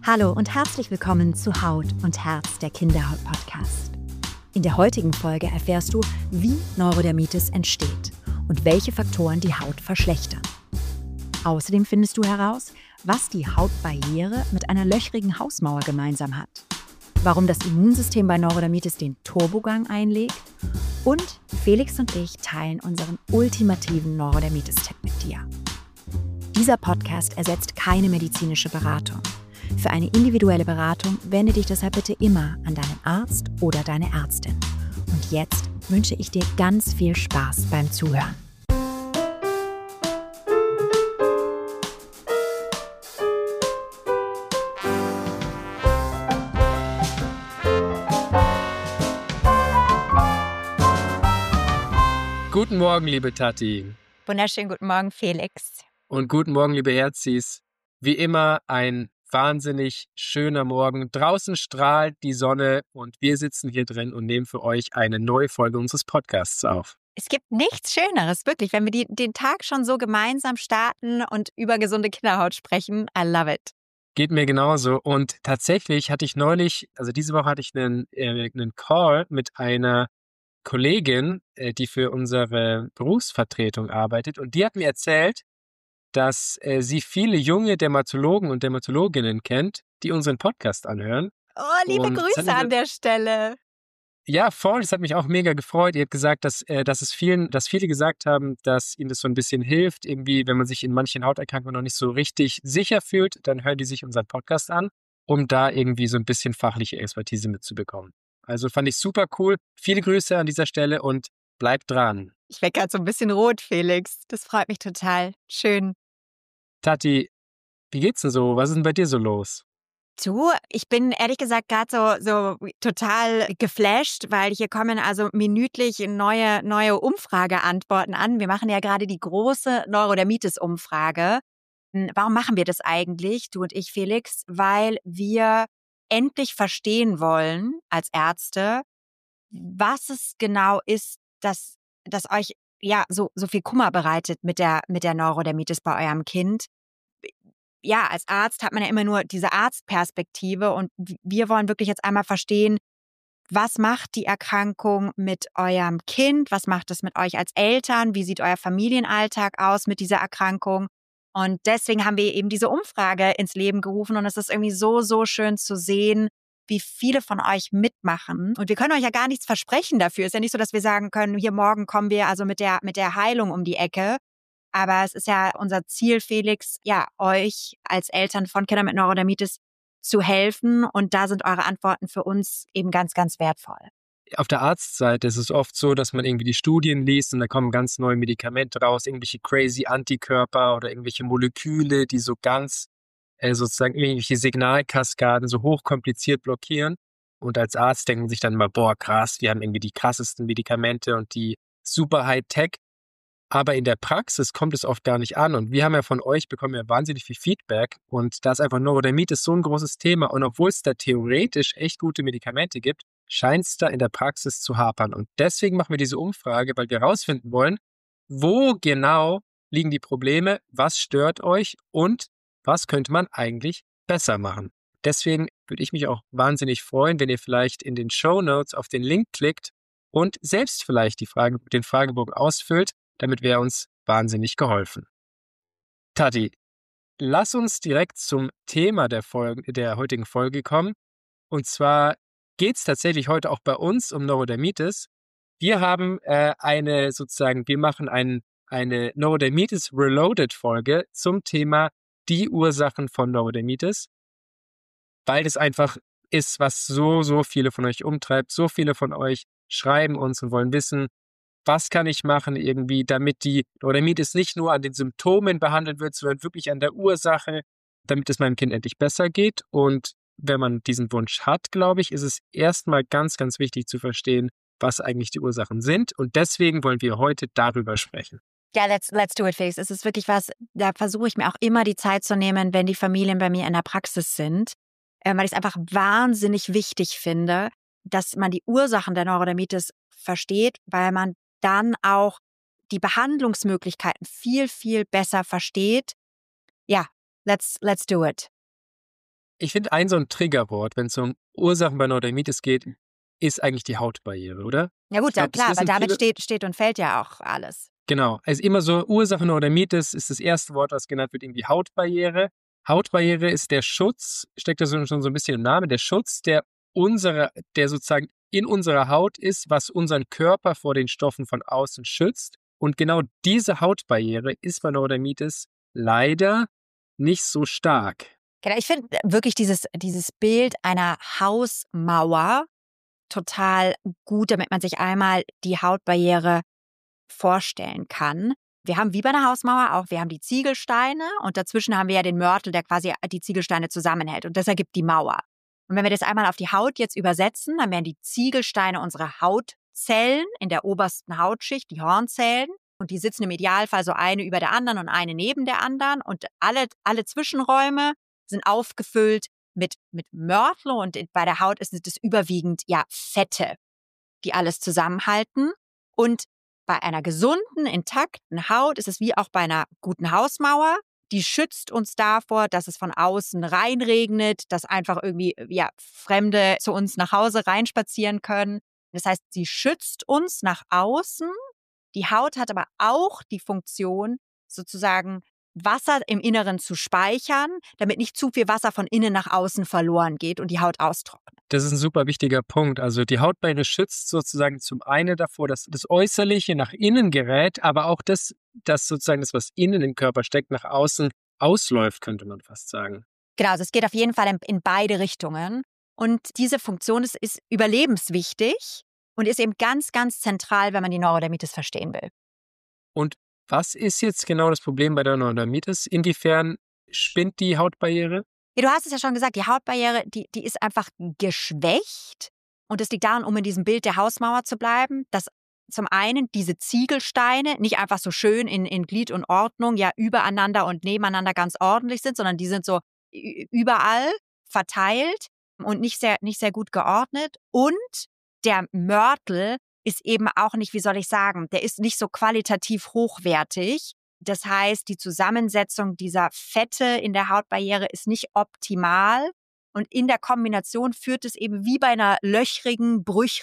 Hallo und herzlich willkommen zu Haut und Herz, der Kinderhaut-Podcast. In der heutigen Folge erfährst du, wie Neurodermitis entsteht und welche Faktoren die Haut verschlechtern. Außerdem findest du heraus, was die Hautbarriere mit einer löchrigen Hausmauer gemeinsam hat, warum das Immunsystem bei Neurodermitis den Turbogang einlegt und Felix und ich teilen unseren ultimativen Neurodermitis-Tipp mit dir. Dieser Podcast ersetzt keine medizinische Beratung. Für eine individuelle Beratung wende dich deshalb bitte immer an deinen Arzt oder deine Ärztin. Und jetzt wünsche ich dir ganz viel Spaß beim Zuhören. Guten Morgen, liebe Tati. Wunderschönen guten Morgen, Felix. Und guten Morgen, liebe Herzis. Wie immer ein wahnsinnig schöner Morgen. Draußen strahlt die Sonne und wir sitzen hier drin und nehmen für euch eine neue Folge unseres Podcasts auf. Es gibt nichts Schöneres, wirklich, wenn wir den Tag schon so gemeinsam starten und über gesunde Kinderhaut sprechen. I love it. Geht mir genauso. Und tatsächlich hatte ich neulich, also diese Woche hatte ich einen Call mit einer Kollegin, die für unsere Berufsvertretung arbeitet. Und die hat mir erzählt, dass sie viele junge Dermatologen und Dermatologinnen kennt, die unseren Podcast anhören. Oh, liebe Grüße an der Stelle. Ja, voll. Das hat mich auch mega gefreut. Ihr habt gesagt, dass viele gesagt haben, dass ihnen das so ein bisschen hilft. Irgendwie, wenn man sich in manchen Hauterkrankungen noch nicht so richtig sicher fühlt, dann hören die sich unseren Podcast an, um da irgendwie so ein bisschen fachliche Expertise mitzubekommen. Also fand ich super cool. Viele Grüße an dieser Stelle und bleibt dran. Ich werde gerade so ein bisschen rot, Felix. Das freut mich total. Schön. Tati, wie geht's denn so? Was ist denn bei dir so los? Du, ich bin ehrlich gesagt gerade so total geflasht, weil hier kommen also minütlich neue Umfrageantworten an. Wir machen ja gerade die große Neurodermitis-Umfrage. Warum machen wir das eigentlich, du und ich, Felix? Weil wir endlich verstehen wollen als Ärzte, was es genau ist, das euch ja so viel Kummer bereitet mit der Neurodermitis bei eurem Kind. Ja, als Arzt hat man ja immer nur diese Arztperspektive und wir wollen wirklich jetzt einmal verstehen, was macht die Erkrankung mit eurem Kind? Was macht es mit euch als Eltern? Wie sieht euer Familienalltag aus mit dieser Erkrankung? Und deswegen haben wir eben diese Umfrage ins Leben gerufen und es ist irgendwie so schön zu sehen, wie viele von euch mitmachen. Und wir können euch ja gar nichts versprechen dafür. Es ist ja nicht so, dass wir sagen können, hier morgen kommen wir also mit der Heilung um die Ecke. Aber es ist ja unser Ziel, Felix, ja, euch als Eltern von Kindern mit Neurodermitis zu helfen. Und da sind eure Antworten für uns eben ganz, ganz wertvoll. Auf der Arztseite ist es oft so, dass man irgendwie die Studien liest und da kommen ganz neue Medikamente raus, irgendwelche crazy Antikörper oder irgendwelche Moleküle, die so ganz sozusagen irgendwelche Signalkaskaden so hochkompliziert blockieren. Und als Arzt denken sich dann immer, boah, krass, wir haben irgendwie die krassesten Medikamente und die super High-Tech. Aber in der Praxis kommt es oft gar nicht an. Und wir haben ja von euch bekommen ja wahnsinnig viel Feedback. Und da ist einfach Neurodermitis so ein großes Thema. Und obwohl es da theoretisch echt gute Medikamente gibt, scheint es da in der Praxis zu hapern. Und deswegen machen wir diese Umfrage, weil wir herausfinden wollen, wo genau liegen die Probleme, was stört euch und was könnte man eigentlich besser machen. Deswegen würde ich mich auch wahnsinnig freuen, wenn ihr vielleicht in den Shownotes auf den Link klickt und selbst vielleicht den Fragebogen ausfüllt. Damit wäre uns wahnsinnig geholfen. Tati, lass uns direkt zum Thema der heutigen Folge kommen. Und zwar geht es tatsächlich heute auch bei uns um Neurodermitis. Wir haben wir machen eine Neurodermitis Reloaded Folge zum Thema die Ursachen von Neurodermitis, weil das einfach ist, was so viele von euch umtreibt. So viele von euch schreiben uns und wollen wissen, was kann ich machen irgendwie, damit die Neurodermitis nicht nur an den Symptomen behandelt wird, sondern wirklich an der Ursache, damit es meinem Kind endlich besser geht. Und wenn man diesen Wunsch hat, glaube ich, ist es erstmal ganz, ganz wichtig zu verstehen, was eigentlich die Ursachen sind. Und deswegen wollen wir heute darüber sprechen. Ja, let's do it, Felix. Es ist wirklich was, da versuche ich mir auch immer die Zeit zu nehmen, wenn die Familien bei mir in der Praxis sind, weil ich es einfach wahnsinnig wichtig finde, dass man die Ursachen der Neurodermitis versteht, weil man dann auch die Behandlungsmöglichkeiten viel besser versteht. Ja, let's do it. Ich finde, so ein Triggerwort, wenn es um Ursachen bei Neurodermitis geht, ist eigentlich die Hautbarriere, oder? Ja Ich gut, glaube, das klar, weil wissen damit viele. steht und fällt ja auch alles. Genau, also immer so Ursache Neurodermitis ist das erste Wort, was genannt wird, irgendwie Hautbarriere. Hautbarriere ist der Schutz, steckt da schon so ein bisschen im Namen, der Schutz, der sozusagen in unserer Haut ist, was unseren Körper vor den Stoffen von außen schützt. Und genau diese Hautbarriere ist bei Neurodermitis leider nicht so stark. Genau, ich finde wirklich dieses Bild einer Hausmauer total gut, damit man sich einmal die Hautbarriere vorstellen kann. Wir haben wie bei einer Hausmauer auch, wir haben die Ziegelsteine und dazwischen haben wir ja den Mörtel, der quasi die Ziegelsteine zusammenhält und das ergibt die Mauer. Und wenn wir das einmal auf die Haut jetzt übersetzen, dann wären die Ziegelsteine unsere Hautzellen in der obersten Hautschicht, die Hornzellen. Und die sitzen im Idealfall so eine über der anderen und eine neben der anderen. Und alle Zwischenräume sind aufgefüllt mit Mörtel und bei der Haut ist es überwiegend ja Fette, die alles zusammenhalten. Und bei einer gesunden, intakten Haut ist es wie auch bei einer guten Hausmauer. Die schützt uns davor, dass es von außen reinregnet, dass einfach irgendwie ja, Fremde zu uns nach Hause reinspazieren können. Das heißt, sie schützt uns nach außen. Die Haut hat aber auch die Funktion, sozusagen Wasser im Inneren zu speichern, damit nicht zu viel Wasser von innen nach außen verloren geht und die Haut austrocknet. Das ist ein super wichtiger Punkt. Also die Hautbarriere schützt sozusagen zum einen davor, dass das Äußerliche nach innen gerät, aber auch das sozusagen das, was innen im Körper steckt, nach außen ausläuft, könnte man fast sagen. Genau, also es geht auf jeden Fall in beide Richtungen. Und diese Funktion ist überlebenswichtig und ist eben ganz, ganz zentral, wenn man die Neurodermitis verstehen will. Und was ist jetzt genau das Problem bei der Neurodermitis? Inwiefern spinnt die Hautbarriere? Ja, du hast es ja schon gesagt, die Hautbarriere, die ist einfach geschwächt. Und es liegt daran, um in diesem Bild der Hausmauer zu bleiben, dass zum einen diese Ziegelsteine nicht einfach so schön in Glied und Ordnung, ja übereinander und nebeneinander ganz ordentlich sind, sondern die sind so überall verteilt und nicht sehr gut geordnet. Und der Mörtel ist eben auch nicht, wie soll ich sagen, der ist nicht so qualitativ hochwertig. Das heißt, die Zusammensetzung dieser Fette in der Hautbarriere ist nicht optimal. Und in der Kombination führt es eben wie bei einer löchrigen,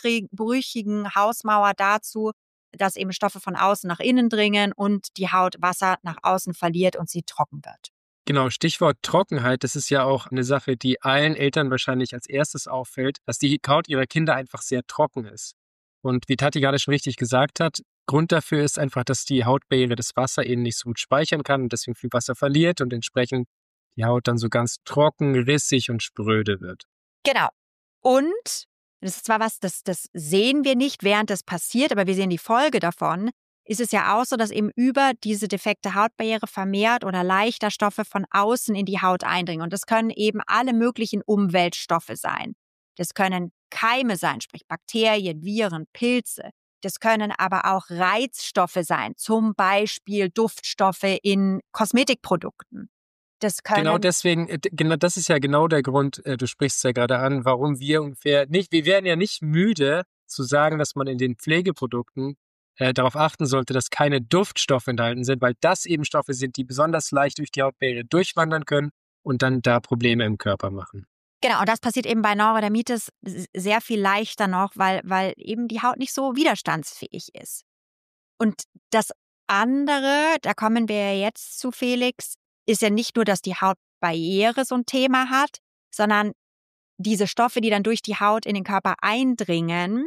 brüchigen Hausmauer dazu, dass eben Stoffe von außen nach innen dringen und die Haut Wasser nach außen verliert und sie trocken wird. Genau, Stichwort Trockenheit, das ist ja auch eine Sache, die allen Eltern wahrscheinlich als erstes auffällt, dass die Haut ihrer Kinder einfach sehr trocken ist. Und wie Tati gerade schon richtig gesagt hat, Grund dafür ist einfach, dass die Hautbarriere das Wasser eben nicht so gut speichern kann und deswegen viel Wasser verliert und entsprechend die Haut dann so ganz trocken, rissig und spröde wird. Genau. Und das ist zwar was, das sehen wir nicht, während das passiert, aber wir sehen die Folge davon, ist es ja auch so, dass eben über diese defekte Hautbarriere vermehrt oder leichter Stoffe von außen in die Haut eindringen. Und das können eben alle möglichen Umweltstoffe sein. Das können Keime sein, sprich Bakterien, Viren, Pilze. Das können aber auch Reizstoffe sein, zum Beispiel Duftstoffe in Kosmetikprodukten. Das können Genau deswegen, das ist ja genau der Grund, du sprichst es ja gerade an, warum wir werden ja nicht müde zu sagen, dass man in den Pflegeprodukten darauf achten sollte, dass keine Duftstoffe enthalten sind, weil das eben Stoffe sind, die besonders leicht durch die Hautbarriere durchwandern können und dann da Probleme im Körper machen. Genau, und das passiert eben bei Neurodermitis sehr viel leichter noch, weil eben die Haut nicht so widerstandsfähig ist. Und das andere, da kommen wir ja jetzt zu Felix, ist ja nicht nur, dass die Hautbarriere so ein Thema hat, sondern diese Stoffe, die dann durch die Haut in den Körper eindringen,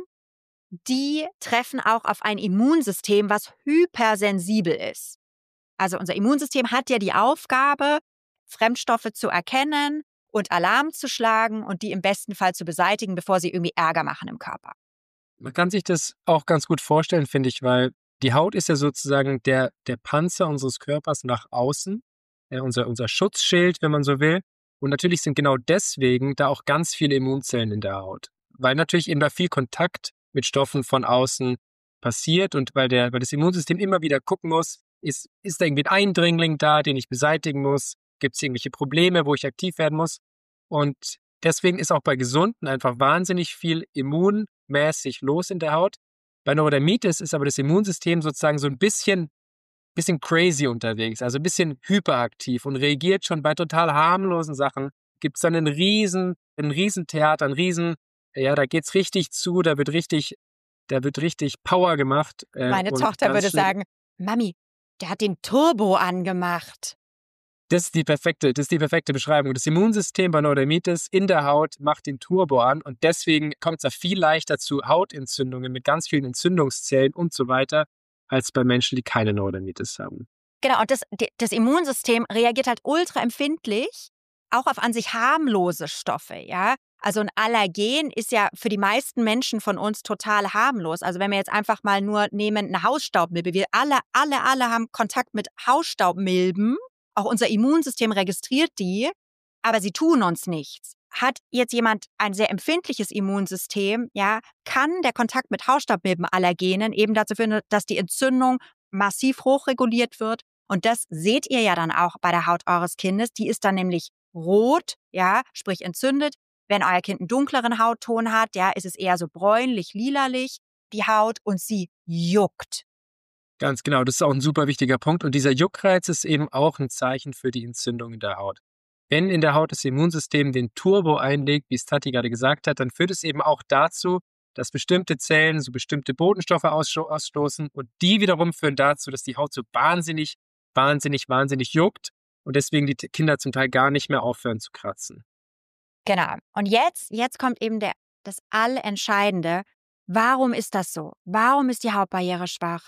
die treffen auch auf ein Immunsystem, was hypersensibel ist. Also unser Immunsystem hat ja die Aufgabe, Fremdstoffe zu erkennen und Alarm zu schlagen und die im besten Fall zu beseitigen, bevor sie irgendwie Ärger machen im Körper. Man kann sich das auch ganz gut vorstellen, finde ich, weil die Haut ist ja sozusagen der Panzer unseres Körpers nach außen, unser Schutzschild, wenn man so will. Und natürlich sind genau deswegen da auch ganz viele Immunzellen in der Haut, weil natürlich eben da viel Kontakt mit Stoffen von außen passiert und weil das Immunsystem immer wieder gucken muss, ist da irgendwie ein Eindringling da, den ich beseitigen muss? Gibt es irgendwelche Probleme, wo ich aktiv werden muss? Und deswegen ist auch bei Gesunden einfach wahnsinnig viel immunmäßig los in der Haut. Bei Neurodermitis ist aber das Immunsystem sozusagen so ein bisschen crazy unterwegs, also ein bisschen hyperaktiv und reagiert schon bei total harmlosen Sachen gibt es dann ein Riesentheater, da geht's richtig zu, da wird richtig Power gemacht. Meine und Tochter ganz würde schlimm. sagen, Mami, der hat den Turbo angemacht. Das ist die perfekte Beschreibung. Das Immunsystem bei Neurodermitis in der Haut macht den Turbo an und deswegen kommt es da viel leichter zu Hautentzündungen mit ganz vielen Entzündungszellen und so weiter, als bei Menschen, die keine Neurodermitis haben. Genau, und das Immunsystem reagiert halt ultra empfindlich, auch auf an sich harmlose Stoffe, ja. Also ein Allergen ist ja für die meisten Menschen von uns total harmlos. Also wenn wir jetzt einfach mal nur nehmen, eine Hausstaubmilbe. Wir alle haben Kontakt mit Hausstaubmilben. Auch unser Immunsystem registriert die, aber sie tun uns nichts. Hat jetzt jemand ein sehr empfindliches Immunsystem, ja, kann der Kontakt mit Hausstaubmilbenallergenen eben dazu führen, dass die Entzündung massiv hochreguliert wird. Und das seht ihr ja dann auch bei der Haut eures Kindes. Die ist dann nämlich rot, ja, sprich entzündet. Wenn euer Kind einen dunkleren Hautton hat, ja, ist es eher so bräunlich-lilalich, die Haut, und sie juckt. Ganz genau, das ist auch ein super wichtiger Punkt. Und dieser Juckreiz ist eben auch ein Zeichen für die Entzündung in der Haut. Wenn in der Haut das Immunsystem den Turbo einlegt, wie es Tati gerade gesagt hat, dann führt es eben auch dazu, dass bestimmte Zellen so bestimmte Botenstoffe ausstoßen und die wiederum führen dazu, dass die Haut so wahnsinnig juckt und deswegen die Kinder zum Teil gar nicht mehr aufhören zu kratzen. Genau. Und jetzt kommt eben das Allentscheidende. Warum ist das so? Warum ist die Hautbarriere schwach?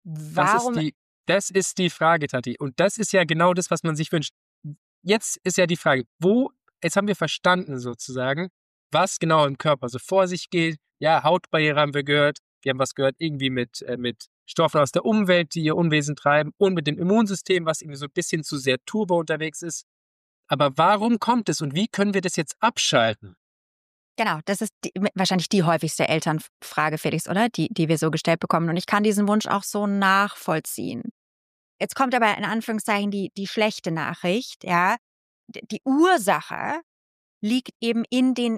Das ist die Frage, Tati. Und das ist ja genau das, was man sich wünscht. Jetzt ist ja die Frage, jetzt haben wir verstanden sozusagen, was genau im Körper so vor sich geht. Ja, Hautbarriere haben wir gehört. Wir haben was gehört irgendwie mit Stoffen aus der Umwelt, die ihr Unwesen treiben, und mit dem Immunsystem, was irgendwie so ein bisschen zu sehr turbo unterwegs ist. Aber warum kommt es und wie können wir das jetzt abschalten? Genau, das ist wahrscheinlich die häufigste Elternfrage, Felix, oder? Die wir so gestellt bekommen. Und ich kann diesen Wunsch auch so nachvollziehen. Jetzt kommt aber in Anführungszeichen die schlechte Nachricht, ja. Die Ursache liegt eben in den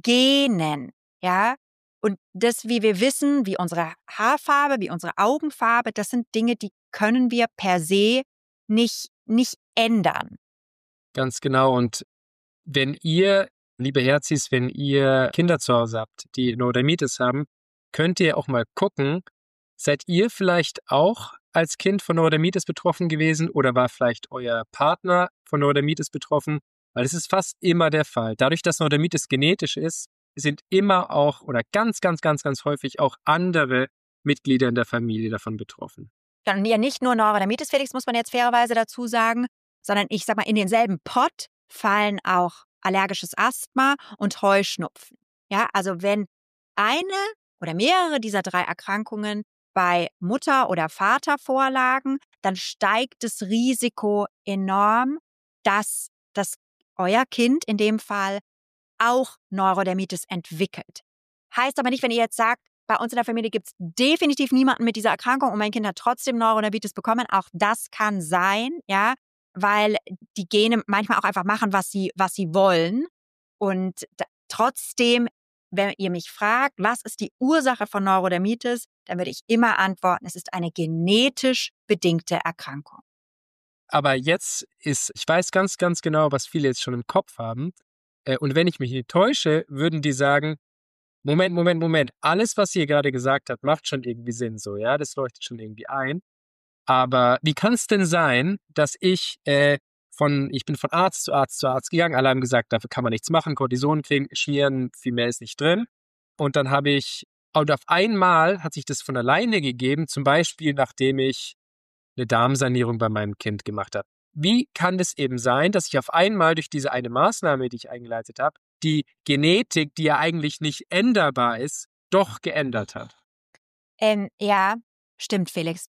Genen, ja. Und das, wie wir wissen, wie unsere Haarfarbe, wie unsere Augenfarbe, das sind Dinge, die können wir per se nicht ändern. Ganz genau. Und wenn ihr, liebe Herzis, wenn ihr Kinder zu Hause habt, die Neurodermitis haben, könnt ihr auch mal gucken, seid ihr vielleicht auch als Kind von Neurodermitis betroffen gewesen oder war vielleicht euer Partner von Neurodermitis betroffen? Weil es ist fast immer der Fall. Dadurch, dass Neurodermitis genetisch ist, sind immer auch oder ganz häufig auch andere Mitglieder in der Familie davon betroffen. Dann ja nicht nur Neurodermitis, Felix, muss man jetzt fairerweise dazu sagen, sondern ich sag mal, in denselben Pott fallen auch allergisches Asthma und Heuschnupfen. Ja, also wenn eine oder mehrere dieser 3 Erkrankungen bei Mutter oder Vater vorlagen, dann steigt das Risiko enorm, dass euer Kind in dem Fall auch Neurodermitis entwickelt. Heißt aber nicht, wenn ihr jetzt sagt, bei uns in der Familie gibt es definitiv niemanden mit dieser Erkrankung und mein Kind hat trotzdem Neurodermitis bekommen. Auch das kann sein, ja, weil die Gene manchmal auch einfach machen, was sie wollen. Und trotzdem, wenn ihr mich fragt, was ist die Ursache von Neurodermitis, dann würde ich immer antworten, es ist eine genetisch bedingte Erkrankung. Aber ich weiß ganz genau, was viele jetzt schon im Kopf haben. Und wenn ich mich nicht täusche, würden die sagen, Moment. Alles, was ihr gerade gesagt habt, macht schon irgendwie Sinn so, ja, das leuchtet schon irgendwie ein. Aber wie kann es denn sein, dass ich bin von Arzt zu Arzt gegangen, alle haben gesagt, dafür kann man nichts machen, Cortison kriegen, schmieren, viel mehr ist nicht drin. Und dann und auf einmal hat sich das von alleine gegeben, zum Beispiel, nachdem ich eine Darmsanierung bei meinem Kind gemacht habe. Wie kann es eben sein, dass ich auf einmal durch diese eine Maßnahme, die ich eingeleitet habe, die Genetik, die ja eigentlich nicht änderbar ist, doch geändert hat? Ja, stimmt, Felix.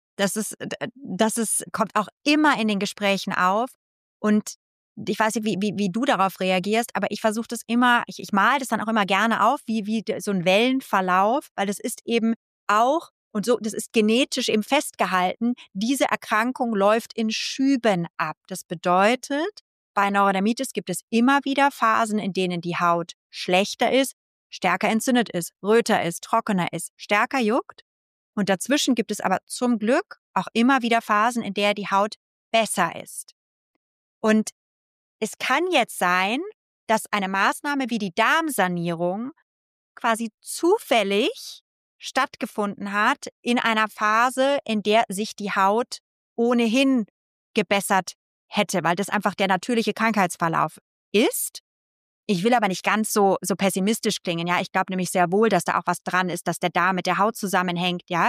Kommt auch immer in den Gesprächen auf. Und ich weiß nicht, wie du darauf reagierst, aber ich versuche das immer, ich male das dann auch immer gerne auf, wie so ein Wellenverlauf, weil das ist eben auch, und so, das ist genetisch eben festgehalten, diese Erkrankung läuft in Schüben ab. Das bedeutet, bei Neurodermitis gibt es immer wieder Phasen, in denen die Haut schlechter ist, stärker entzündet ist, röter ist, trockener ist, stärker juckt. Und dazwischen gibt es aber zum Glück auch immer wieder Phasen, in der die Haut besser ist. Und es kann jetzt sein, dass eine Maßnahme wie die Darmsanierung quasi zufällig stattgefunden hat in einer Phase, in der sich die Haut ohnehin gebessert hätte, weil das einfach der natürliche Krankheitsverlauf ist. Ich will aber nicht ganz so pessimistisch klingen, ja. Ich glaube nämlich sehr wohl, dass da auch was dran ist, dass der Darm mit der Haut zusammenhängt, ja.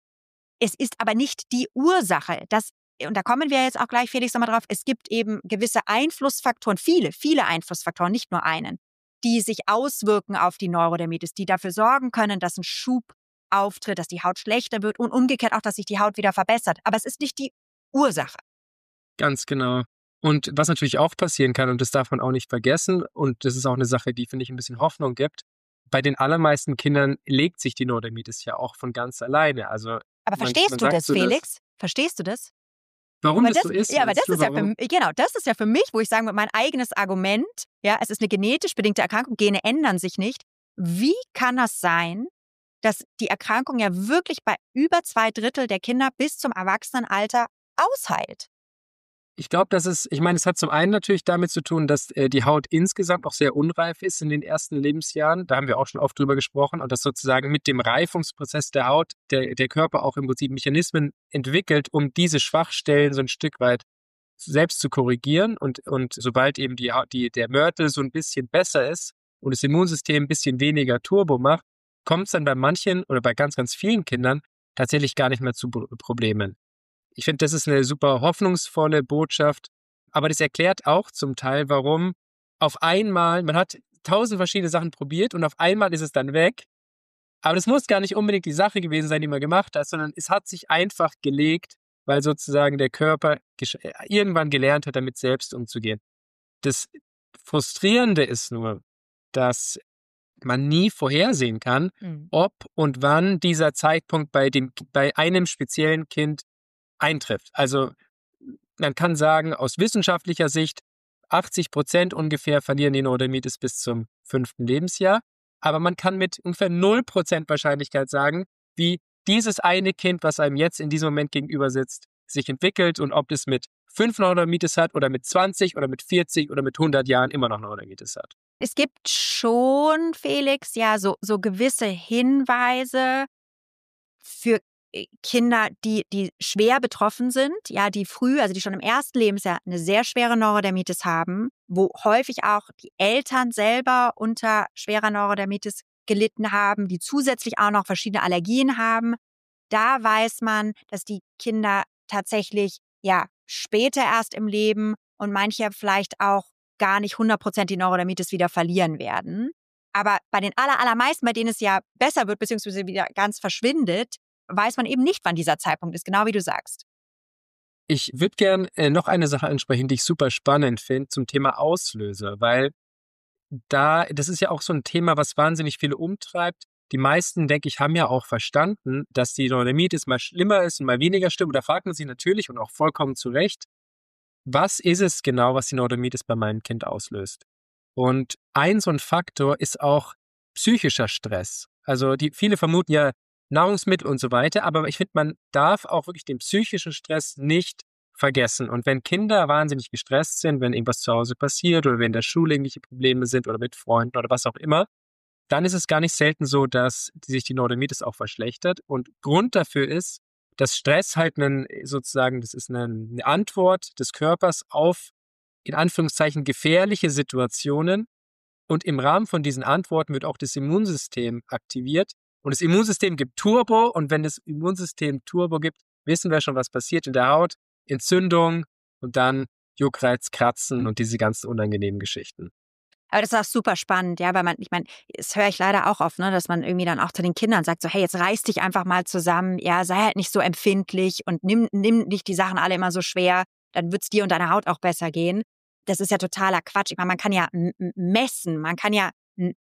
Es ist aber nicht die Ursache. Und da kommen wir jetzt auch gleich, Felix, nochmal drauf. Es gibt eben gewisse Einflussfaktoren, viele Einflussfaktoren, nicht nur einen, die sich auswirken auf die Neurodermitis, die dafür sorgen können, dass ein Schub auftritt, dass die Haut schlechter wird und umgekehrt auch, dass sich die Haut wieder verbessert. Aber es ist nicht die Ursache. Ganz genau. Und was natürlich auch passieren kann, und das darf man auch nicht vergessen, und das ist auch eine Sache, die, finde ich, ein bisschen Hoffnung gibt, bei den allermeisten Kindern legt sich die Neurodermitis ja auch von ganz alleine. Also aber verstehst du das, Felix? Verstehst du das? Warum das so ist? Ja, aber das ist ja das ist ja für mich, wo ich sagen würde, mein eigenes Argument, ja, es ist eine genetisch bedingte Erkrankung, Gene ändern sich nicht. Wie kann das sein, dass die Erkrankung ja wirklich bei über 2/3 der Kinder bis zum Erwachsenenalter ausheilt? Ich glaube, es hat zum einen natürlich damit zu tun, dass die Haut insgesamt auch sehr unreif ist in den ersten Lebensjahren. Da haben wir auch schon oft drüber gesprochen. Und dass sozusagen mit dem Reifungsprozess der Haut der Körper auch im Prinzip Mechanismen entwickelt, um diese Schwachstellen so ein Stück weit selbst zu korrigieren. Und sobald eben der Mörtel so ein bisschen besser ist und das Immunsystem ein bisschen weniger Turbo macht, kommt es dann bei manchen oder bei ganz, ganz vielen Kindern tatsächlich gar nicht mehr zu Problemen. Ich finde, das ist eine super hoffnungsvolle Botschaft, aber das erklärt auch zum Teil, warum auf einmal, man hat 1000 verschiedene Sachen probiert und auf einmal ist es dann weg. Aber das muss gar nicht unbedingt die Sache gewesen sein, die man gemacht hat, sondern es hat sich einfach gelegt, weil sozusagen der Körper irgendwann gelernt hat, damit selbst umzugehen. Das Frustrierende ist nur, dass man nie vorhersehen kann, ob und wann dieser Zeitpunkt bei einem speziellen Kind eintrifft. Also man kann sagen, aus wissenschaftlicher Sicht 80% ungefähr verlieren die Neurodermitis bis zum 5. Lebensjahr. Aber man kann mit ungefähr 0% Wahrscheinlichkeit sagen, wie dieses eine Kind, was einem jetzt in diesem Moment gegenüber sitzt, sich entwickelt und ob es mit 5 Neurodermitis hat oder mit 20 oder mit 40 oder mit 100 Jahren immer noch Neurodermitis hat. Es gibt schon, Felix, ja, so gewisse Hinweise für Kinder, die schwer betroffen sind, ja, die schon im ersten Lebensjahr eine sehr schwere Neurodermitis haben, wo häufig auch die Eltern selber unter schwerer Neurodermitis gelitten haben, die zusätzlich auch noch verschiedene Allergien haben. Da weiß man, dass die Kinder tatsächlich, ja, später erst im Leben und manche vielleicht auch gar nicht 100% die Neurodermitis wieder verlieren werden. Aber bei den allermeisten, bei denen es ja besser wird, beziehungsweise wieder ganz verschwindet, weiß man eben nicht, wann dieser Zeitpunkt ist, genau wie du sagst. Ich würde gern noch eine Sache ansprechen, die ich super spannend finde zum Thema Auslöser, weil das ist ja auch so ein Thema, was wahnsinnig viele umtreibt. Die meisten, denke ich, haben ja auch verstanden, dass die Neurodermitis mal schlimmer ist und mal weniger schlimm. Und da fragt man sich natürlich und auch vollkommen zu Recht, was ist es genau, was die Neurodermitis bei meinem Kind auslöst? Und so ein Faktor ist auch psychischer Stress. Also viele vermuten ja Nahrungsmittel und so weiter, aber ich finde, man darf auch wirklich den psychischen Stress nicht vergessen. Und wenn Kinder wahnsinnig gestresst sind, wenn irgendwas zu Hause passiert oder wenn in der Schule irgendwelche Probleme sind oder mit Freunden oder was auch immer, dann ist es gar nicht selten so, dass sich die Neurodermitis auch verschlechtert. Und Grund dafür ist, dass Stress halt das ist eine Antwort des Körpers auf, in Anführungszeichen, gefährliche Situationen. Und im Rahmen von diesen Antworten wird auch das Immunsystem aktiviert. Und das Immunsystem gibt Turbo. Und wenn das Immunsystem Turbo gibt, wissen wir schon, was passiert in der Haut. Entzündung und dann Juckreiz, Kratzen und diese ganzen unangenehmen Geschichten. Aber das ist auch super spannend, ja, weil das höre ich leider auch oft, ne, dass man irgendwie dann auch zu den Kindern sagt, so, hey, jetzt reiß dich einfach mal zusammen, ja, sei halt nicht so empfindlich und nimm nicht die Sachen alle immer so schwer, dann wird's dir und deiner Haut auch besser gehen. Das ist ja totaler Quatsch. Ich meine, man kann ja messen, man kann ja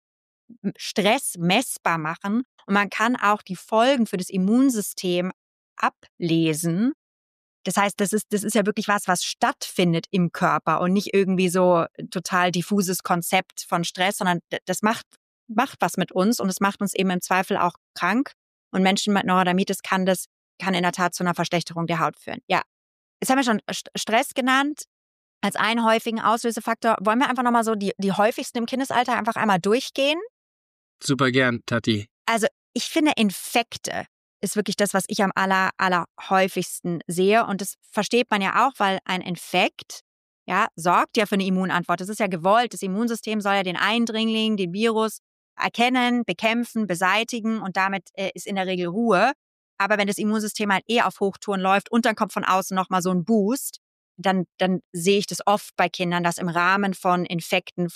Stress messbar machen und man kann auch die Folgen für das Immunsystem ablesen. Das heißt, das ist ja wirklich was stattfindet im Körper und nicht irgendwie so total diffuses Konzept von Stress, sondern das macht was mit uns und es macht uns eben im Zweifel auch krank. Und Menschen mit Neurodermitis kann in der Tat zu einer Verschlechterung der Haut führen. Ja, jetzt haben wir schon Stress genannt. als einen häufigen Auslösefaktor. Wollen wir einfach nochmal so die häufigsten im Kindesalter einfach einmal durchgehen? Super gern, Tati. Also ich finde, Infekte ist wirklich das, was ich am allerhäufigsten sehe. Und das versteht man ja auch, weil ein Infekt sorgt ja für eine Immunantwort. Das ist ja gewollt. Das Immunsystem soll ja den Eindringling, den Virus erkennen, bekämpfen, beseitigen und damit ist in der Regel Ruhe. Aber wenn das Immunsystem halt auf Hochtouren läuft und dann kommt von außen nochmal so ein Boost, dann sehe ich das oft bei Kindern, dass im Rahmen von Infekten,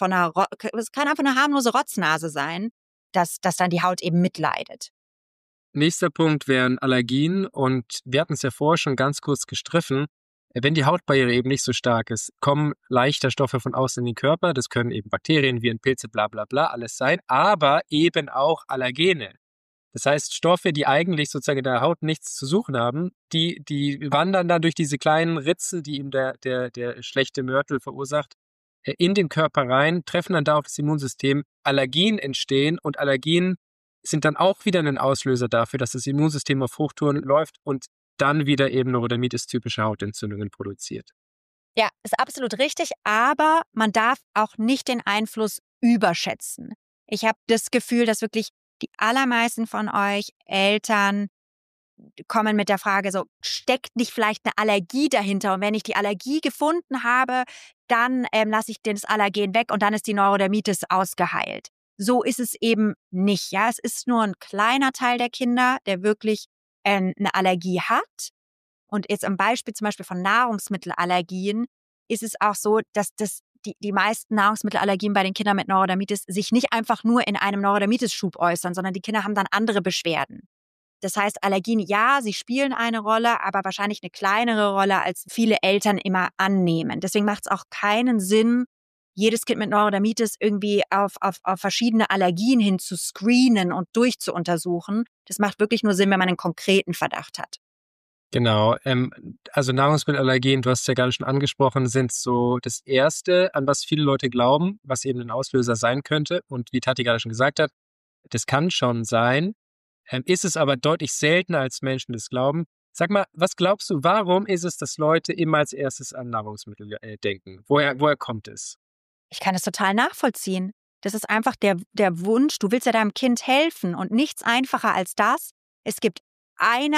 es kann einfach eine harmlose Rotznase sein, dass dann die Haut eben mitleidet. Nächster Punkt wären Allergien und wir hatten es ja vorher schon ganz kurz gestriffen. Wenn die Hautbarriere eben nicht so stark ist, kommen leichter Stoffe von außen in den Körper. Das können eben Bakterien, Viren, Pilze, bla bla bla, alles sein, aber eben auch Allergene. Das heißt, Stoffe, die eigentlich sozusagen in der Haut nichts zu suchen haben, die wandern dann durch diese kleinen Ritze, die ihm der schlechte Mörtel verursacht, in den Körper rein, treffen dann da auf das Immunsystem, Allergien entstehen und Allergien sind dann auch wieder ein Auslöser dafür, dass das Immunsystem auf Hochtouren läuft und dann wieder eben Neurodermitis-typische Hautentzündungen produziert. Ja, ist absolut richtig, aber man darf auch nicht den Einfluss überschätzen. Ich habe das Gefühl, dass wirklich die allermeisten von euch Eltern kommen mit der Frage so, steckt nicht vielleicht eine Allergie dahinter? Und wenn ich die Allergie gefunden habe, dann lasse ich das Allergen weg und dann ist die Neurodermitis ausgeheilt. So ist es eben nicht. Ja, es ist nur ein kleiner Teil der Kinder, der wirklich eine Allergie hat. Und jetzt am Beispiel zum Beispiel von Nahrungsmittelallergien ist es auch so, dass die meisten Nahrungsmittelallergien bei den Kindern mit Neurodermitis sich nicht einfach nur in einem Neurodermitis-Schub äußern, sondern die Kinder haben dann andere Beschwerden. Das heißt, Allergien, ja, sie spielen eine Rolle, aber wahrscheinlich eine kleinere Rolle, als viele Eltern immer annehmen. Deswegen macht es auch keinen Sinn, jedes Kind mit Neurodermitis irgendwie auf verschiedene Allergien hin zu screenen und durchzuuntersuchen. Das macht wirklich nur Sinn, wenn man einen konkreten Verdacht hat. Genau, also Nahrungsmittelallergien, du hast es ja gerade schon angesprochen, sind so das Erste, an was viele Leute glauben, was eben ein Auslöser sein könnte. Und wie Tati gerade schon gesagt hat, das kann schon sein, ist es aber deutlich seltener, als Menschen das glauben. Sag mal, was glaubst du, warum ist es, dass Leute immer als erstes an Nahrungsmittel denken? Woher kommt es? Ich kann es total nachvollziehen. Das ist einfach der Wunsch, du willst ja deinem Kind helfen und nichts einfacher als das. Es gibt einen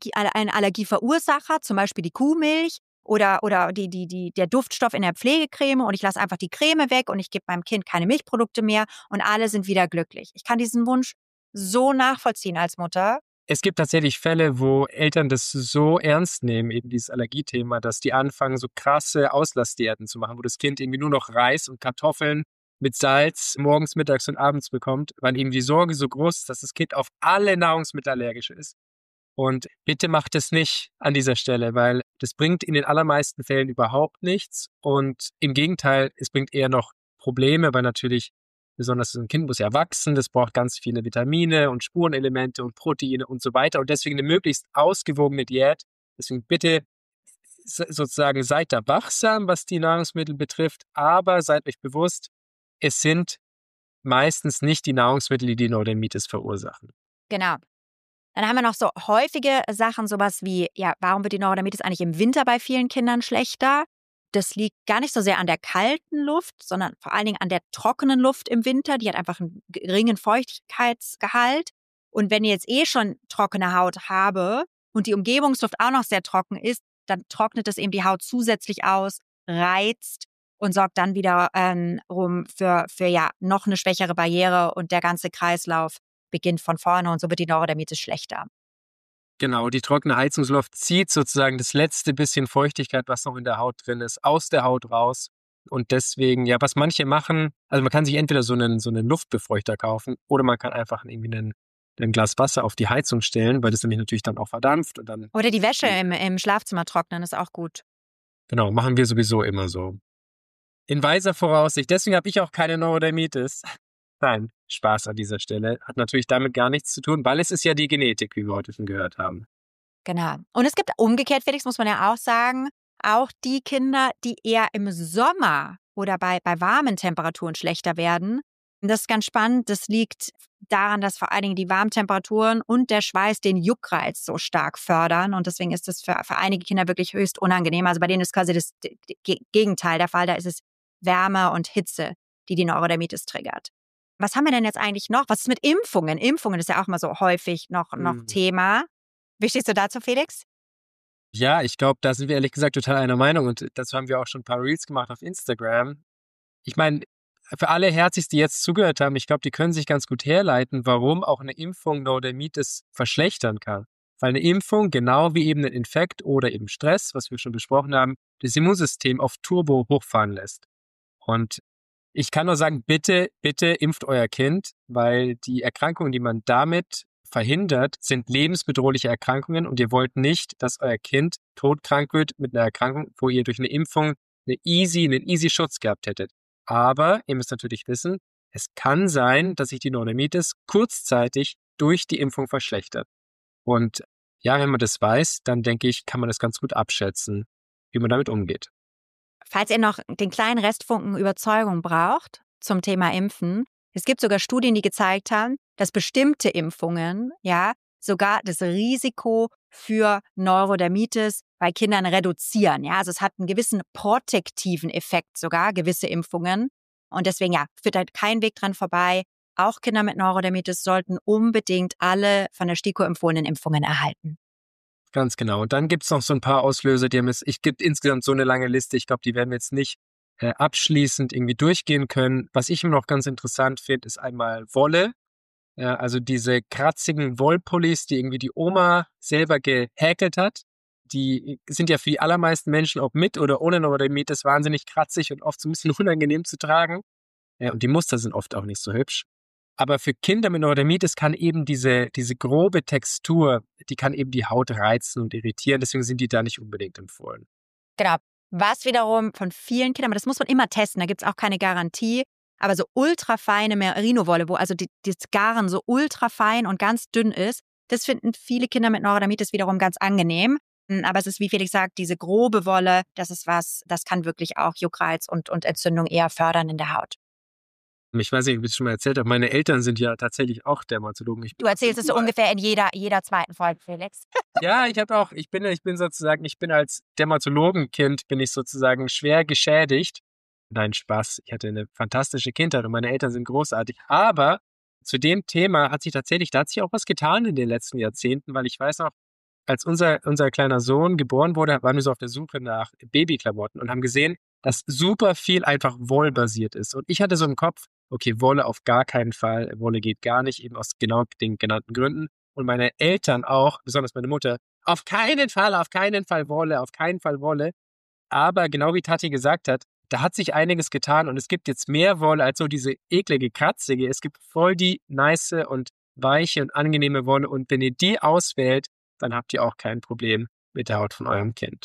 Allergieverursacher, zum Beispiel die Kuhmilch oder der Duftstoff in der Pflegecreme und ich lasse einfach die Creme weg und ich gebe meinem Kind keine Milchprodukte mehr und alle sind wieder glücklich. Ich kann diesen Wunsch so nachvollziehen als Mutter. Es gibt tatsächlich Fälle, wo Eltern das so ernst nehmen, eben dieses Allergiethema, dass die anfangen, so krasse Auslassdiäten zu machen, wo das Kind irgendwie nur noch Reis und Kartoffeln mit Salz morgens, mittags und abends bekommt, weil eben die Sorge so groß ist, dass das Kind auf alle Nahrungsmittel allergisch ist. Und bitte macht es nicht an dieser Stelle, weil das bringt in den allermeisten Fällen überhaupt nichts. Und im Gegenteil, es bringt eher noch Probleme, weil natürlich besonders ein Kind muss ja wachsen, das braucht ganz viele Vitamine und Spurenelemente und Proteine und so weiter. Und deswegen eine möglichst ausgewogene Diät. Deswegen bitte sozusagen seid da wachsam, was die Nahrungsmittel betrifft, aber seid euch bewusst, es sind meistens nicht die Nahrungsmittel, die die Neurodermitis verursachen. Genau. Dann haben wir noch so häufige Sachen, sowas wie, ja, warum wird die Neurodermitis eigentlich im Winter bei vielen Kindern schlechter? Das liegt gar nicht so sehr an der kalten Luft, sondern vor allen Dingen an der trockenen Luft im Winter. Die hat einfach einen geringen Feuchtigkeitsgehalt. Und wenn ihr jetzt schon trockene Haut habe und die Umgebungsluft auch noch sehr trocken ist, dann trocknet es eben die Haut zusätzlich aus, reizt und sorgt dann wieder für noch eine schwächere Barriere und der ganze Kreislauf beginnt von vorne und so wird die Neurodermitis schlechter. Genau, die trockene Heizungsluft zieht sozusagen das letzte bisschen Feuchtigkeit, was noch in der Haut drin ist, aus der Haut raus. Und deswegen, ja, was manche machen, also man kann sich entweder so einen Luftbefeuchter kaufen oder man kann einfach irgendwie ein Glas Wasser auf die Heizung stellen, weil das nämlich natürlich dann auch verdampft. Und dann oder die Wäsche im Schlafzimmer trocknen, ist auch gut. Genau, machen wir sowieso immer so. In weiser Voraussicht, deswegen habe ich auch keine Neurodermitis. Nein, Spaß an dieser Stelle. Hat natürlich damit gar nichts zu tun, weil es ist ja die Genetik, wie wir heute schon gehört haben. Genau. Und es gibt umgekehrt, Felix, muss man ja auch sagen, auch die Kinder, die eher im Sommer oder bei warmen Temperaturen schlechter werden. Und das ist ganz spannend. Das liegt daran, dass vor allen Dingen die Warmtemperaturen und der Schweiß den Juckreiz so stark fördern. Und deswegen ist das für einige Kinder wirklich höchst unangenehm. Also bei denen ist quasi das Gegenteil der Fall. Da ist es Wärme und Hitze, die Neurodermitis triggert. Was haben wir denn jetzt eigentlich noch? Was ist mit Impfungen? Impfungen ist ja auch mal so häufig noch Thema. Wie stehst du dazu, Felix? Ja, ich glaube, da sind wir ehrlich gesagt total einer Meinung und dazu haben wir auch schon ein paar Reels gemacht auf Instagram. Ich meine, für alle Herzis, die jetzt zugehört haben, ich glaube, die können sich ganz gut herleiten, warum auch eine Impfung Neurodermitis verschlechtern kann. Weil eine Impfung, genau wie eben ein Infekt oder eben Stress, was wir schon besprochen haben, das Immunsystem auf Turbo hochfahren lässt. Und ich kann nur sagen, bitte, bitte impft euer Kind, weil die Erkrankungen, die man damit verhindert, sind lebensbedrohliche Erkrankungen und ihr wollt nicht, dass euer Kind todkrank wird mit einer Erkrankung, wo ihr durch eine Impfung einen easy Schutz gehabt hättet. Aber ihr müsst natürlich wissen, es kann sein, dass sich die Neurodermitis kurzzeitig durch die Impfung verschlechtert. Und ja, wenn man das weiß, dann denke ich, kann man das ganz gut abschätzen, wie man damit umgeht. Falls ihr noch den kleinen Restfunken Überzeugung braucht zum Thema Impfen, es gibt sogar Studien, die gezeigt haben, dass bestimmte Impfungen sogar das Risiko für Neurodermitis bei Kindern reduzieren. Ja, also es hat einen gewissen protektiven Effekt sogar, gewisse Impfungen. Und deswegen führt halt kein Weg dran vorbei. Auch Kinder mit Neurodermitis sollten unbedingt alle von der STIKO empfohlenen Impfungen erhalten. Ganz genau. Und dann gibt es noch so ein paar Auslöser, ich gibt insgesamt so eine lange Liste. Ich glaube, die werden wir jetzt nicht abschließend irgendwie durchgehen können. Was ich immer noch ganz interessant finde, ist einmal Wolle. Also diese kratzigen Wollpullis, die irgendwie die Oma selber gehäkelt hat. Die sind ja für die allermeisten Menschen auch mit oder ohne Neurodermitis wahnsinnig kratzig und oft so ein bisschen unangenehm zu tragen. Und die Muster sind oft auch nicht so hübsch. Aber für Kinder mit Neurodermitis kann eben diese grobe Textur, die kann eben die Haut reizen und irritieren. Deswegen sind die da nicht unbedingt empfohlen. Genau. Was wiederum von vielen Kindern, aber das muss man immer testen, da gibt es auch keine Garantie, aber so ultrafeine Merino-Wolle, wo also das Garn so ultrafein und ganz dünn ist, das finden viele Kinder mit Neurodermitis wiederum ganz angenehm. Aber es ist, wie Felix sagt, diese grobe Wolle, das ist was, das kann wirklich auch Juckreiz und Entzündung eher fördern in der Haut. Ich weiß nicht, ob ich es schon mal erzählt habe, meine Eltern sind ja tatsächlich auch Dermatologen. Du erzählst es so ungefähr in jeder zweiten Folge, Felix. Ja, ich bin als Dermatologenkind, bin ich sozusagen schwer geschädigt. Nein, Spaß. Ich hatte eine fantastische Kindheit und meine Eltern sind großartig. Aber zu dem Thema da hat sich auch was getan in den letzten Jahrzehnten, weil ich weiß noch, als unser kleiner Sohn geboren wurde, waren wir so auf der Suche nach Babyklamotten und haben gesehen, dass super viel einfach wollbasiert ist. Und ich hatte so im Kopf, okay, Wolle auf gar keinen Fall, Wolle geht gar nicht, eben aus genau den genannten Gründen. Und meine Eltern auch, besonders meine Mutter, auf keinen Fall Wolle, auf keinen Fall Wolle. Aber genau wie Tati gesagt hat, da hat sich einiges getan und es gibt jetzt mehr Wolle als so diese eklige, kratzige. Es gibt voll die nice und weiche und angenehme Wolle und wenn ihr die auswählt, dann habt ihr auch kein Problem mit der Haut von eurem Kind.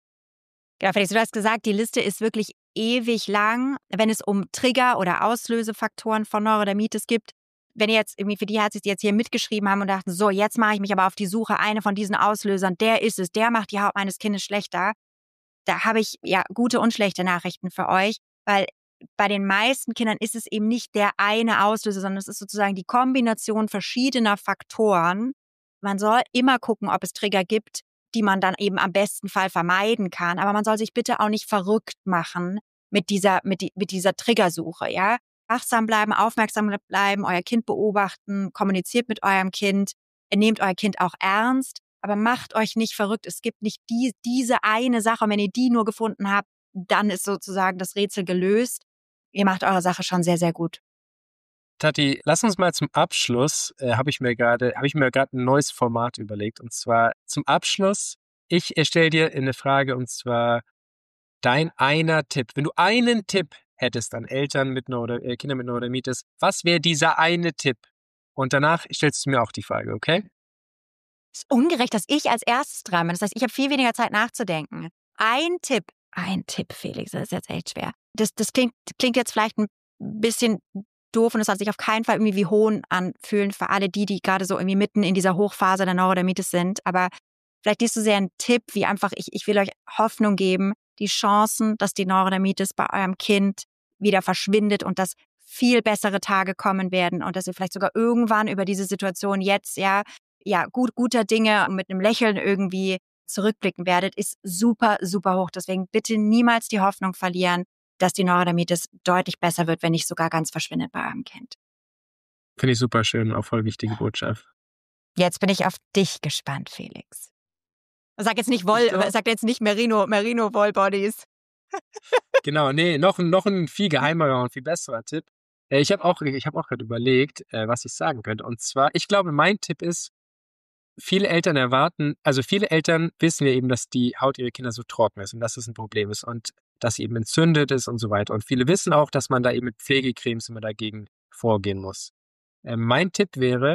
Ja, Felix, du hast gesagt, die Liste ist wirklich ewig lang, wenn es um Trigger oder Auslösefaktoren von Neurodermitis gibt. Wenn ihr jetzt irgendwie für die Herzis, die jetzt hier mitgeschrieben haben und dachten, so, jetzt mache ich mich aber auf die Suche, eine von diesen Auslösern, der ist es, der macht die Haut meines Kindes schlechter. Da habe ich gute und schlechte Nachrichten für euch, weil bei den meisten Kindern ist es eben nicht der eine Auslöser, sondern es ist sozusagen die Kombination verschiedener Faktoren. Man soll immer gucken, ob es Trigger gibt, die man dann eben am besten Fall vermeiden kann. Aber man soll sich bitte auch nicht verrückt machen mit dieser Triggersuche, ja. Wachsam bleiben, aufmerksam bleiben, euer Kind beobachten, kommuniziert mit eurem Kind, nehmt euer Kind auch ernst, aber macht euch nicht verrückt. Es gibt nicht diese eine Sache. Und wenn ihr die nur gefunden habt, dann ist sozusagen das Rätsel gelöst. Ihr macht eure Sache schon sehr, sehr gut. Tati, lass uns mal zum Abschluss, habe ich mir gerade ein neues Format überlegt. Und zwar zum Abschluss, ich stelle dir eine Frage und zwar dein einer Tipp. Wenn du einen Tipp hättest an Eltern mit Kindern mit Neurodermitis, was wäre dieser eine Tipp? Und danach stellst du mir auch die Frage, okay? Es ist ungerecht, dass ich als erstes dran bin. Das heißt, ich habe viel weniger Zeit nachzudenken. Ein Tipp, Felix, das ist jetzt echt schwer. Das klingt jetzt vielleicht ein bisschen doof und es soll sich auf keinen Fall irgendwie wie Hohn anfühlen für alle die gerade so irgendwie mitten in dieser Hochphase der Neurodermitis sind. Aber vielleicht nicht so sehr ein Tipp, wie einfach, ich will euch Hoffnung geben, die Chancen, dass die Neurodermitis bei eurem Kind wieder verschwindet und dass viel bessere Tage kommen werden und dass ihr vielleicht sogar irgendwann über diese Situation jetzt guter Dinge mit einem Lächeln irgendwie zurückblicken werdet, ist super, super hoch. Deswegen bitte niemals die Hoffnung verlieren, dass die Neurodermitis deutlich besser wird, wenn nicht sogar ganz verschwindet bei eurem Kind. Finde ich super schön, auch voll wichtige Botschaft. Jetzt bin ich auf dich gespannt, Felix. Sag jetzt nicht Merino Wollbodies. Genau, nee, noch ein viel geheimerer und viel besserer Tipp. Ich habe auch gerade überlegt, was ich sagen könnte. Und zwar, ich glaube, mein Tipp ist, viele Eltern wissen ja eben, dass die Haut ihrer Kinder so trocken ist und dass das ein Problem ist und dass sie eben entzündet ist und so weiter. Und viele wissen auch, dass man da eben mit Pflegecremes immer dagegen vorgehen muss. Mein Tipp wäre,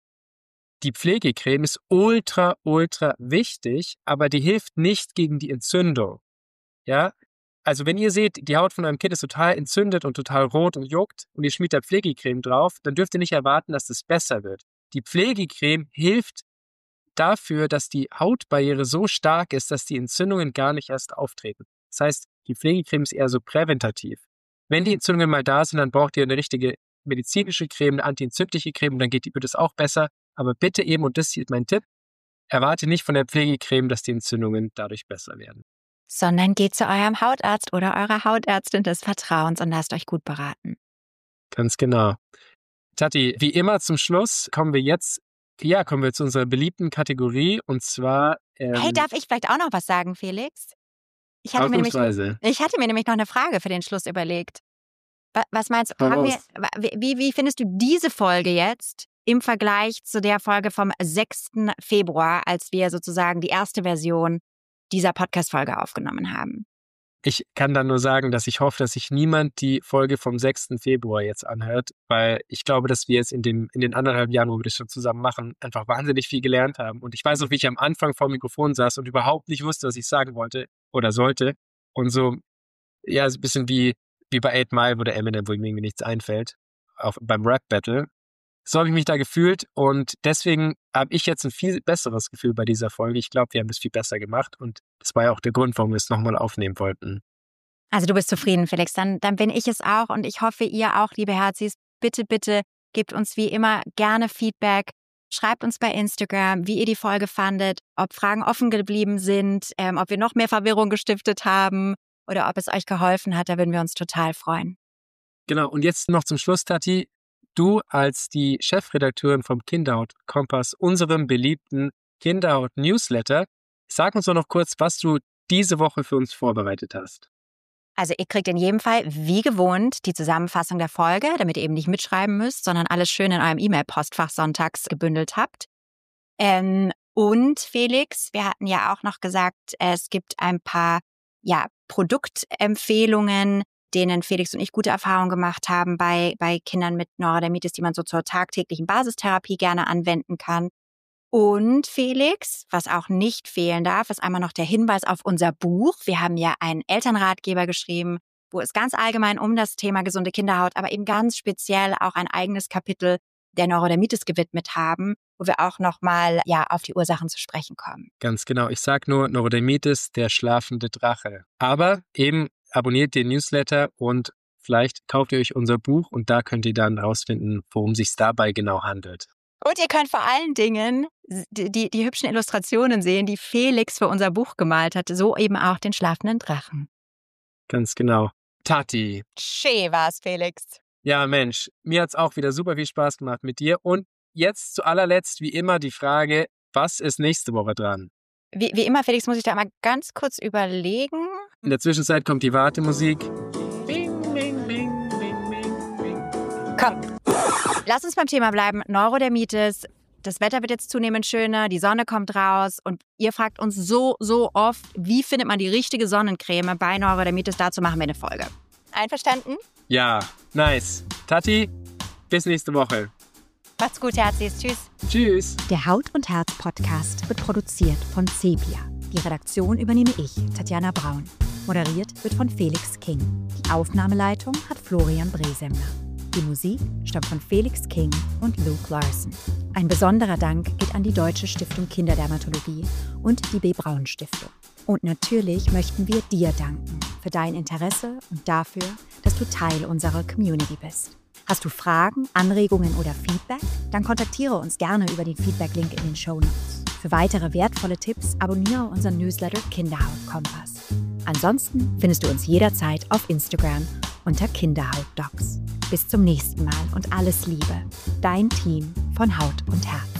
die Pflegecreme ist ultra, ultra wichtig, aber die hilft nicht gegen die Entzündung. Ja? Also wenn ihr seht, die Haut von eurem Kind ist total entzündet und total rot und juckt und ihr schmiert da Pflegecreme drauf, dann dürft ihr nicht erwarten, dass das besser wird. Die Pflegecreme hilft dafür, dass die Hautbarriere so stark ist, dass die Entzündungen gar nicht erst auftreten. Das heißt, die Pflegecreme ist eher so präventativ. Wenn die Entzündungen mal da sind, dann braucht ihr eine richtige medizinische Creme, eine antientzündliche Creme und dann wird es auch besser. Aber bitte eben, und das ist mein Tipp, erwarte nicht von der Pflegecreme, dass die Entzündungen dadurch besser werden. Sondern geht zu eurem Hautarzt oder eurer Hautärztin des Vertrauens und lasst euch gut beraten. Ganz genau. Tati, wie immer zum Schluss kommen wir zu unserer beliebten Kategorie und zwar... Hey, darf ich vielleicht auch noch was sagen, Felix? Ich hatte mir nämlich noch eine Frage für den Schluss überlegt. Was meinst du? Wie findest du diese Folge jetzt im Vergleich zu der Folge vom 6. Februar, als wir sozusagen die erste Version dieser Podcast-Folge aufgenommen haben? Ich kann dann nur sagen, dass ich hoffe, dass sich niemand die Folge vom 6. Februar jetzt anhört, weil ich glaube, dass wir jetzt in den 1,5 Jahren, wo wir das schon zusammen machen, einfach wahnsinnig viel gelernt haben. Und ich weiß auch, wie ich am Anfang vor dem Mikrofon saß und überhaupt nicht wusste, was ich sagen wollte oder sollte. Und so, ja, so ein bisschen wie bei 8 Mile, wo der Eminem, wo ihm irgendwie nichts einfällt, beim Rap-Battle. So habe ich mich da gefühlt und deswegen habe ich jetzt ein viel besseres Gefühl bei dieser Folge. Ich glaube, wir haben das viel besser gemacht und das war ja auch der Grund, warum wir es nochmal aufnehmen wollten. Also du bist zufrieden, Felix. Dann bin ich es auch und ich hoffe, ihr auch, liebe Herzis. Bitte, bitte gebt uns wie immer gerne Feedback. Schreibt uns bei Instagram, wie ihr die Folge fandet, ob Fragen offen geblieben sind, ob wir noch mehr Verwirrung gestiftet haben oder ob es euch geholfen hat. Da würden wir uns total freuen. Genau, und jetzt noch zum Schluss, Tati. Du als die Chefredakteurin vom Kinderhaut-Kompass, unserem beliebten Kinderhaut-Newsletter, sag uns doch noch kurz, was du diese Woche für uns vorbereitet hast. Also ihr kriegt in jedem Fall, wie gewohnt, die Zusammenfassung der Folge, damit ihr eben nicht mitschreiben müsst, sondern alles schön in eurem E-Mail-Postfach sonntags gebündelt habt. Und Felix, wir hatten ja auch noch gesagt, es gibt ein paar Produktempfehlungen, denen Felix und ich gute Erfahrungen gemacht haben bei Kindern mit Neurodermitis, die man so zur tagtäglichen Basistherapie gerne anwenden kann. Und Felix, was auch nicht fehlen darf, ist einmal noch der Hinweis auf unser Buch. Wir haben ja einen Elternratgeber geschrieben, wo es ganz allgemein um das Thema gesunde Kinderhaut, aber eben ganz speziell auch ein eigenes Kapitel der Neurodermitis gewidmet haben, wo wir auch nochmal auf die Ursachen zu sprechen kommen. Ganz genau. Ich sage nur Neurodermitis, der schlafende Drache. Aber eben abonniert den Newsletter und vielleicht kauft ihr euch unser Buch und da könnt ihr dann rausfinden, worum es sich dabei genau handelt. Und ihr könnt vor allen Dingen die hübschen Illustrationen sehen, die Felix für unser Buch gemalt hat, so eben auch den schlafenden Drachen. Ganz genau. Tati. Schön war's, Felix. Ja, Mensch, mir hat's auch wieder super viel Spaß gemacht mit dir. Und jetzt zu allerletzt, wie immer, die Frage, was ist nächste Woche dran? Wie immer, Felix, muss ich da mal ganz kurz überlegen. In der Zwischenzeit kommt die Wartemusik. Bing, bing, bing, bing, bing, bing. Komm, lass uns beim Thema bleiben. Neurodermitis. Das Wetter wird jetzt zunehmend schöner, die Sonne kommt raus und ihr fragt uns so oft, wie findet man die richtige Sonnencreme bei Neurodermitis? Dazu machen wir eine Folge. Einverstanden? Ja, nice. Tati, bis nächste Woche. Macht's gut, Herzis. Tschüss. Tschüss. Der Haut- und Herz-Podcast wird produziert von Sepia. Die Redaktion übernehme ich, Tatjana Braun. Moderiert wird von Felix King. Die Aufnahmeleitung hat Florian Brehsemler. Die Musik stammt von Felix King und Luke Larson. Ein besonderer Dank geht an die Deutsche Stiftung Kinderdermatologie und die B. Braun Stiftung. Und natürlich möchten wir dir danken für dein Interesse und dafür, dass du Teil unserer Community bist. Hast du Fragen, Anregungen oder Feedback? Dann kontaktiere uns gerne über den Feedback-Link in den Shownotes. Für weitere wertvolle Tipps abonniere unseren Newsletter Kinderhaut-Kompass. Ansonsten findest du uns jederzeit auf Instagram unter Kinderhaut-Docs. Bis zum nächsten Mal und alles Liebe. Dein Team von Haut und Herz.